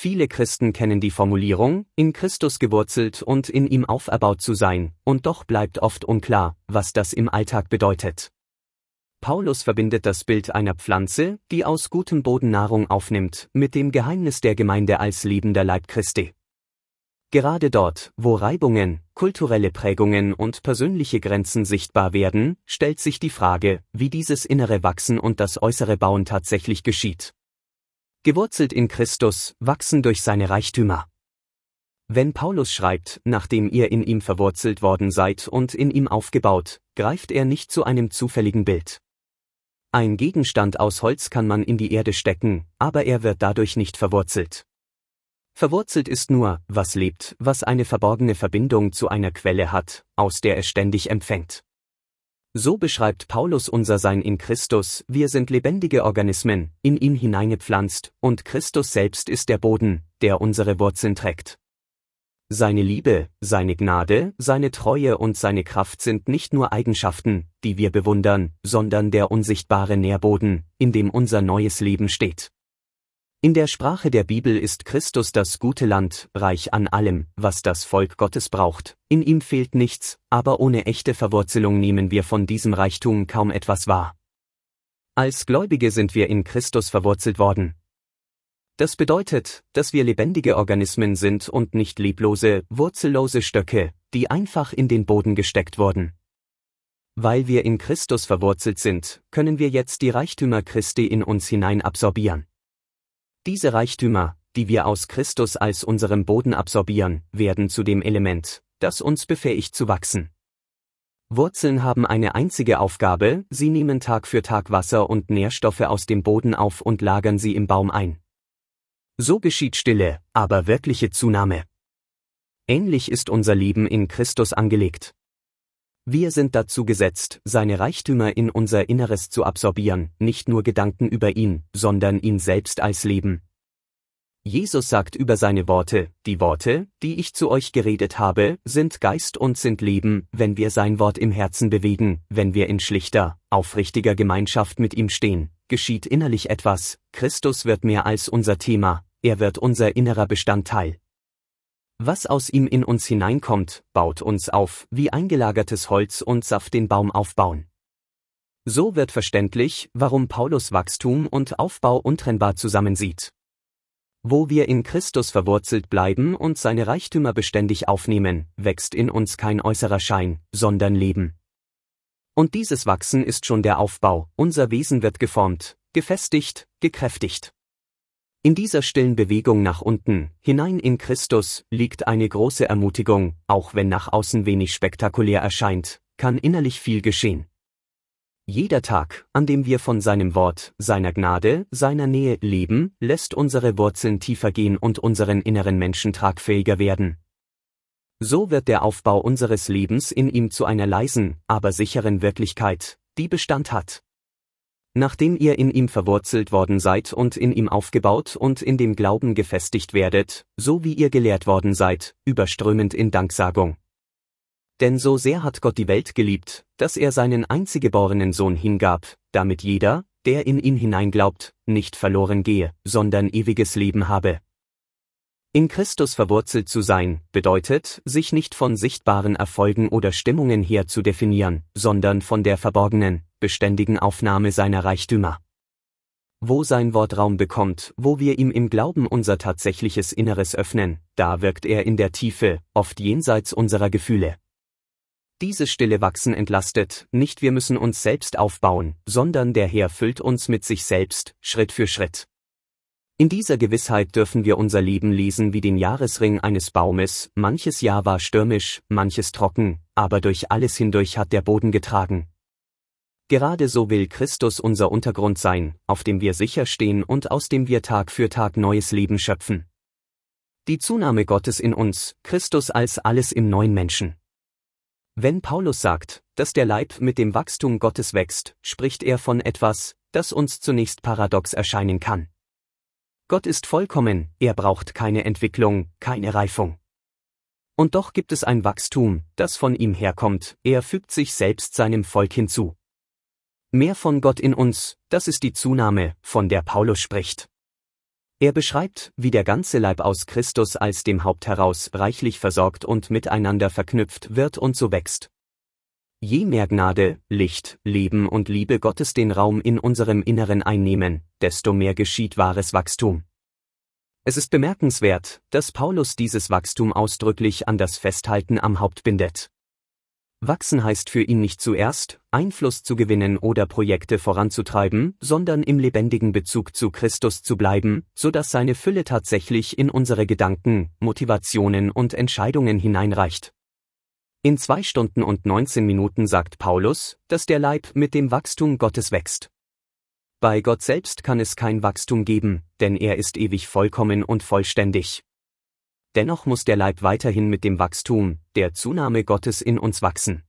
Viele Christen kennen die Formulierung, in Christus gewurzelt und in ihm auferbaut zu sein, und doch bleibt oft unklar, was das im Alltag bedeutet. Paulus verbindet das Bild einer Pflanze, die aus gutem Boden Nahrung aufnimmt, mit dem Geheimnis der Gemeinde als lebender Leib Christi. Gerade dort, wo Reibungen, kulturelle Prägungen und persönliche Grenzen sichtbar werden, stellt sich die Frage, wie dieses innere Wachsen und das äußere Bauen tatsächlich geschieht. Gewurzelt in Christus, wachsen durch seine Reichtümer. Wenn Paulus schreibt, nachdem ihr in ihm verwurzelt worden seid und in ihm aufgebaut, greift er nicht zu einem zufälligen Bild. Ein Gegenstand aus Holz kann man in die Erde stecken, aber er wird dadurch nicht verwurzelt. Verwurzelt ist nur, was lebt, was eine verborgene Verbindung zu einer Quelle hat, aus der es ständig empfängt. So beschreibt Paulus unser Sein in Christus, wir sind lebendige Organismen, in ihn hineingepflanzt, und Christus selbst ist der Boden, der unsere Wurzeln trägt. Seine Liebe, seine Gnade, seine Treue und seine Kraft sind nicht nur Eigenschaften, die wir bewundern, sondern der unsichtbare Nährboden, in dem unser neues Leben steht. In der Sprache der Bibel ist Christus das gute Land, reich an allem, was das Volk Gottes braucht. In ihm fehlt nichts, aber ohne echte Verwurzelung nehmen wir von diesem Reichtum kaum etwas wahr. Als Gläubige sind wir in Christus verwurzelt worden. Das bedeutet, dass wir lebendige Organismen sind und nicht leblose, wurzellose Stöcke, die einfach in den Boden gesteckt wurden. Weil wir in Christus verwurzelt sind, können wir jetzt die Reichtümer Christi in uns hinein absorbieren. Diese Reichtümer, die wir aus Christus als unserem Boden absorbieren, werden zu dem Element, das uns befähigt zu wachsen. Wurzeln haben eine einzige Aufgabe, sie nehmen Tag für Tag Wasser und Nährstoffe aus dem Boden auf und lagern sie im Baum ein. So geschieht stille, aber wirkliche Zunahme. Ähnlich ist unser Leben in Christus angelegt. Wir sind dazu gesetzt, seine Reichtümer in unser Inneres zu absorbieren, nicht nur Gedanken über ihn, sondern ihn selbst als Leben. Jesus sagt über seine Worte, die Worte, die ich zu euch geredet habe, sind Geist und sind Leben, wenn wir sein Wort im Herzen bewegen, wenn wir in schlichter, aufrichtiger Gemeinschaft mit ihm stehen, geschieht innerlich etwas, Christus wird mehr als unser Thema, er wird unser innerer Bestandteil. Was aus ihm in uns hineinkommt, baut uns auf, wie eingelagertes Holz und Saft den Baum aufbauen. So wird verständlich, warum Paulus Wachstum und Aufbau untrennbar zusammensieht. Wo wir in Christus verwurzelt bleiben und seine Reichtümer beständig aufnehmen, wächst in uns kein äußerer Schein, sondern Leben. Und dieses Wachsen ist schon der Aufbau, unser Wesen wird geformt, gefestigt, gekräftigt. In dieser stillen Bewegung nach unten, hinein in Christus, liegt eine große Ermutigung, auch wenn nach außen wenig spektakulär erscheint, kann innerlich viel geschehen. Jeder Tag, an dem wir von seinem Wort, seiner Gnade, seiner Nähe leben, lässt unsere Wurzeln tiefer gehen und unseren inneren Menschen tragfähiger werden. So wird der Aufbau unseres Lebens in ihm zu einer leisen, aber sicheren Wirklichkeit, die Bestand hat. Nachdem ihr in ihm verwurzelt worden seid und in ihm aufgebaut und in dem Glauben gefestigt werdet, so wie ihr gelehrt worden seid, überströmend in Danksagung. Denn so sehr hat Gott die Welt geliebt, dass er seinen einziggeborenen Sohn hingab, damit jeder, der in ihn hineinglaubt, nicht verloren gehe, sondern ewiges Leben habe. In Christus verwurzelt zu sein, bedeutet, sich nicht von sichtbaren Erfolgen oder Stimmungen her zu definieren, sondern von der verborgenen, beständigen Aufnahme seiner Reichtümer. Wo sein Wort Raum bekommt, wo wir ihm im Glauben unser tatsächliches Inneres öffnen, da wirkt er in der Tiefe, oft jenseits unserer Gefühle. Dieses stille Wachsen entlastet, nicht wir müssen uns selbst aufbauen, sondern der Herr füllt uns mit sich selbst, Schritt für Schritt. In dieser Gewissheit dürfen wir unser Leben lesen wie den Jahresring eines Baumes, manches Jahr war stürmisch, manches trocken, aber durch alles hindurch hat der Boden getragen. Gerade so will Christus unser Untergrund sein, auf dem wir sicher stehen und aus dem wir Tag für Tag neues Leben schöpfen. Die Zunahme Gottes in uns, Christus als alles im neuen Menschen. Wenn Paulus sagt, dass der Leib mit dem Wachstum Gottes wächst, spricht er von etwas, das uns zunächst paradox erscheinen kann. Gott ist vollkommen, er braucht keine Entwicklung, keine Reifung. Und doch gibt es ein Wachstum, das von ihm herkommt, er fügt sich selbst seinem Volk hinzu. Mehr von Gott in uns, das ist die Zunahme, von der Paulus spricht. Er beschreibt, wie der ganze Leib aus Christus als dem Haupt heraus reichlich versorgt und miteinander verknüpft wird und so wächst. Je mehr Gnade, Licht, Leben und Liebe Gottes den Raum in unserem Inneren einnehmen, desto mehr geschieht wahres Wachstum. Es ist bemerkenswert, dass Paulus dieses Wachstum ausdrücklich an das Festhalten am Haupt bindet. Wachsen heißt für ihn nicht zuerst, Einfluss zu gewinnen oder Projekte voranzutreiben, sondern im lebendigen Bezug zu Christus zu bleiben, sodass seine Fülle tatsächlich in unsere Gedanken, Motivationen und Entscheidungen hineinreicht. In 2 Stunden und 19 Minuten sagt Paulus, dass der Leib mit dem Wachstum Gottes wächst. Bei Gott selbst kann es kein Wachstum geben, denn er ist ewig vollkommen und vollständig. Dennoch muss der Leib weiterhin mit dem Wachstum, der Zunahme Gottes in uns wachsen.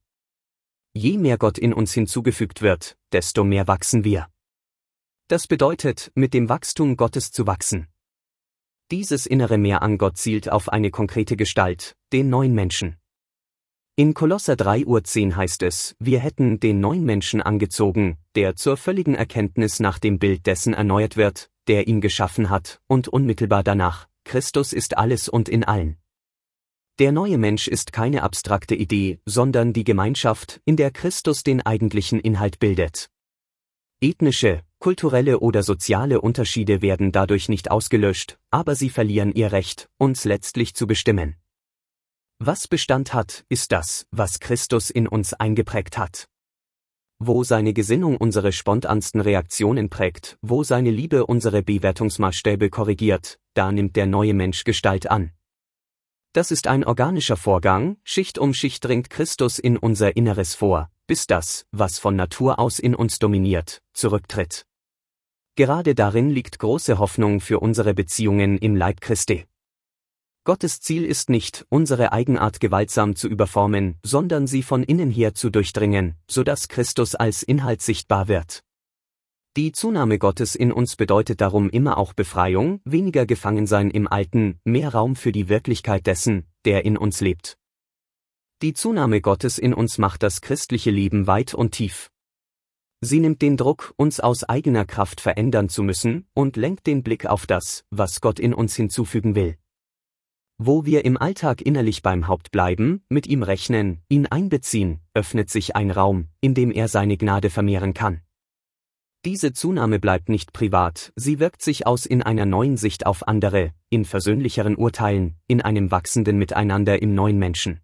Je mehr Gott in uns hinzugefügt wird, desto mehr wachsen wir. Das bedeutet, mit dem Wachstum Gottes zu wachsen. Dieses innere Mehr an Gott zielt auf eine konkrete Gestalt, den neuen Menschen. In Kolosser 3:10 heißt es, wir hätten den neuen Menschen angezogen, der zur völligen Erkenntnis nach dem Bild dessen erneuert wird, der ihn geschaffen hat, und unmittelbar danach, Christus ist alles und in allen. Der neue Mensch ist keine abstrakte Idee, sondern die Gemeinschaft, in der Christus den eigentlichen Inhalt bildet. Ethnische, kulturelle oder soziale Unterschiede werden dadurch nicht ausgelöscht, aber sie verlieren ihr Recht, uns letztlich zu bestimmen. Was Bestand hat, ist das, was Christus in uns eingeprägt hat. Wo seine Gesinnung unsere spontansten Reaktionen prägt, wo seine Liebe unsere Bewertungsmaßstäbe korrigiert, da nimmt der neue Mensch Gestalt an. Das ist ein organischer Vorgang, Schicht um Schicht dringt Christus in unser Inneres vor, bis das, was von Natur aus in uns dominiert, zurücktritt. Gerade darin liegt große Hoffnung für unsere Beziehungen im Leib Christi. Gottes Ziel ist nicht, unsere Eigenart gewaltsam zu überformen, sondern sie von innen her zu durchdringen, sodass Christus als Inhalt sichtbar wird. Die Zunahme Gottes in uns bedeutet darum immer auch Befreiung, weniger Gefangensein im Alten, mehr Raum für die Wirklichkeit dessen, der in uns lebt. Die Zunahme Gottes in uns macht das christliche Leben weit und tief. Sie nimmt den Druck, uns aus eigener Kraft verändern zu müssen, und lenkt den Blick auf das, was Gott in uns hinzufügen will. Wo wir im Alltag innerlich beim Haupt bleiben, mit ihm rechnen, ihn einbeziehen, öffnet sich ein Raum, in dem er seine Gnade vermehren kann. Diese Zunahme bleibt nicht privat, sie wirkt sich aus in einer neuen Sicht auf andere, in versöhnlicheren Urteilen, in einem wachsenden Miteinander im neuen Menschen.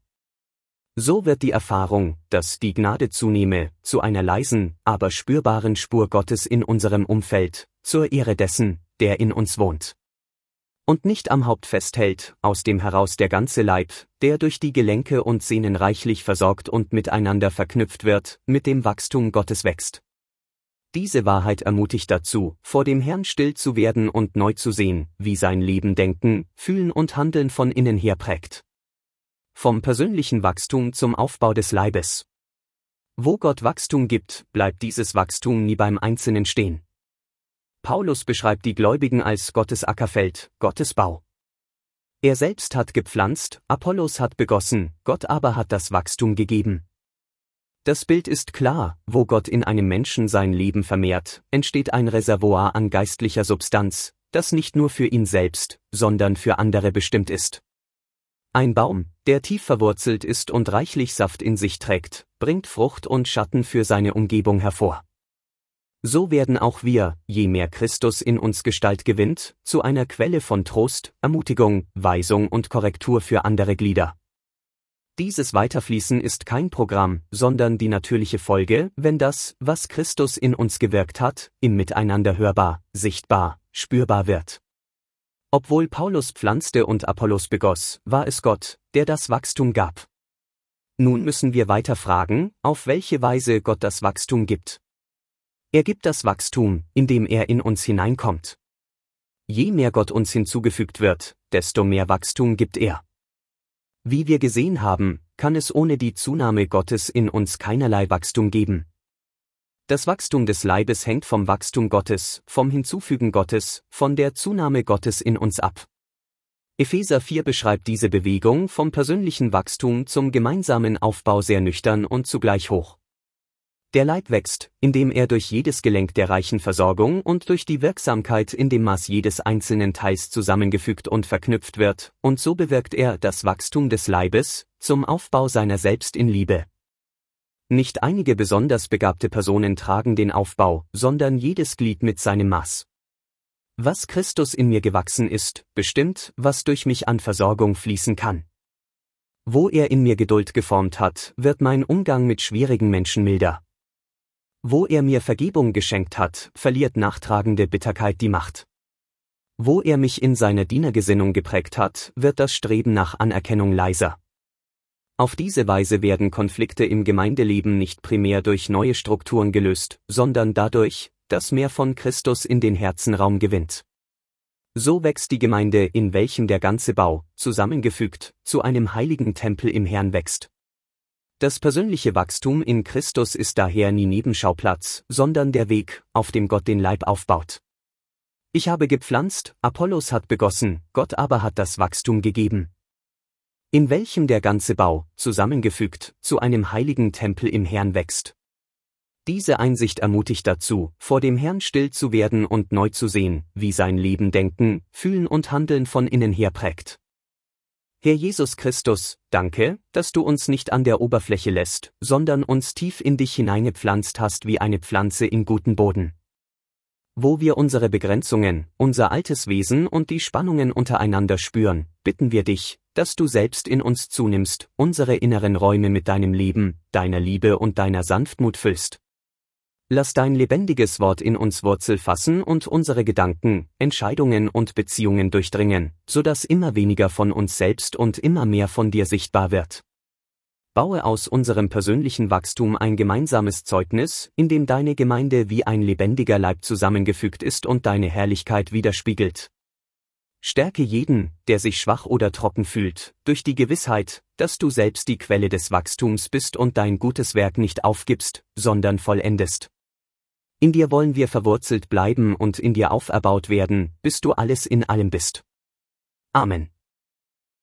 So wird die Erfahrung, dass die Gnade zunehme, zu einer leisen, aber spürbaren Spur Gottes in unserem Umfeld, zur Ehre dessen, der in uns wohnt. Und nicht am Haupt festhält, aus dem heraus der ganze Leib, der durch die Gelenke und Sehnen reichlich versorgt und miteinander verknüpft wird, mit dem Wachstum Gottes wächst. Diese Wahrheit ermutigt dazu, vor dem Herrn still zu werden und neu zu sehen, wie sein Leben Denken, Fühlen und Handeln von innen her prägt. Vom persönlichen Wachstum zum Aufbau des Leibes. Wo Gott Wachstum gibt, bleibt dieses Wachstum nie beim Einzelnen stehen. Paulus beschreibt die Gläubigen als Gottes Ackerfeld, Gottes Bau. Er selbst hat gepflanzt, Apollos hat begossen, Gott aber hat das Wachstum gegeben. Das Bild ist klar, wo Gott in einem Menschen sein Leben vermehrt, entsteht ein Reservoir an geistlicher Substanz, das nicht nur für ihn selbst, sondern für andere bestimmt ist. Ein Baum, der tief verwurzelt ist und reichlich Saft in sich trägt, bringt Frucht und Schatten für seine Umgebung hervor. So werden auch wir, je mehr Christus in uns Gestalt gewinnt, zu einer Quelle von Trost, Ermutigung, Weisung und Korrektur für andere Glieder. Dieses Weiterfließen ist kein Programm, sondern die natürliche Folge, wenn das, was Christus in uns gewirkt hat, im Miteinander hörbar, sichtbar, spürbar wird. Obwohl Paulus pflanzte und Apollos begoss, war es Gott, der das Wachstum gab. Nun müssen wir weiter fragen, auf welche Weise Gott das Wachstum gibt. Er gibt das Wachstum, indem er in uns hineinkommt. Je mehr Gott uns hinzugefügt wird, desto mehr Wachstum gibt er. Wie wir gesehen haben, kann es ohne die Zunahme Gottes in uns keinerlei Wachstum geben. Das Wachstum des Leibes hängt vom Wachstum Gottes, vom Hinzufügen Gottes, von der Zunahme Gottes in uns ab. Epheser 4 beschreibt diese Bewegung vom persönlichen Wachstum zum gemeinsamen Aufbau sehr nüchtern und zugleich hoch. Der Leib wächst, indem er durch jedes Gelenk der reichen Versorgung und durch die Wirksamkeit in dem Maß jedes einzelnen Teils zusammengefügt und verknüpft wird, und so bewirkt er das Wachstum des Leibes, zum Aufbau seiner selbst in Liebe. Nicht einige besonders begabte Personen tragen den Aufbau, sondern jedes Glied mit seinem Maß. Was Christus in mir gewachsen ist, bestimmt, was durch mich an Versorgung fließen kann. Wo er in mir Geduld geformt hat, wird mein Umgang mit schwierigen Menschen milder. Wo er mir Vergebung geschenkt hat, verliert nachtragende Bitterkeit die Macht. Wo er mich in seiner Dienergesinnung geprägt hat, wird das Streben nach Anerkennung leiser. Auf diese Weise werden Konflikte im Gemeindeleben nicht primär durch neue Strukturen gelöst, sondern dadurch, dass mehr von Christus in den Herzen Raum gewinnt. So wächst die Gemeinde, in welchem der ganze Bau, zusammengefügt, zu einem heiligen Tempel im Herrn wächst. Das persönliche Wachstum in Christus ist daher nie Nebenschauplatz, sondern der Weg, auf dem Gott den Leib aufbaut. Ich habe gepflanzt, Apollos hat begossen, Gott aber hat das Wachstum gegeben. In welchem der ganze Bau, zusammengefügt, zu einem heiligen Tempel im Herrn wächst. Diese Einsicht ermutigt dazu, vor dem Herrn still zu werden und neu zu sehen, wie sein Leben Denken, Fühlen und Handeln von innen her prägt. Herr Jesus Christus, danke, dass du uns nicht an der Oberfläche lässt, sondern uns tief in dich hineingepflanzt hast wie eine Pflanze in guten Boden. Wo wir unsere Begrenzungen, unser altes Wesen und die Spannungen untereinander spüren, bitten wir dich, dass du selbst in uns zunimmst, unsere inneren Räume mit deinem Leben, deiner Liebe und deiner Sanftmut füllst. Lass dein lebendiges Wort in uns Wurzel fassen und unsere Gedanken, Entscheidungen und Beziehungen durchdringen, sodass immer weniger von uns selbst und immer mehr von dir sichtbar wird. Baue aus unserem persönlichen Wachstum ein gemeinsames Zeugnis, in dem deine Gemeinde wie ein lebendiger Leib zusammengefügt ist und deine Herrlichkeit widerspiegelt. Stärke jeden, der sich schwach oder trocken fühlt, durch die Gewissheit, dass du selbst die Quelle des Wachstums bist und dein gutes Werk nicht aufgibst, sondern vollendest. In dir wollen wir verwurzelt bleiben und in dir auferbaut werden, bis du alles in allem bist. Amen.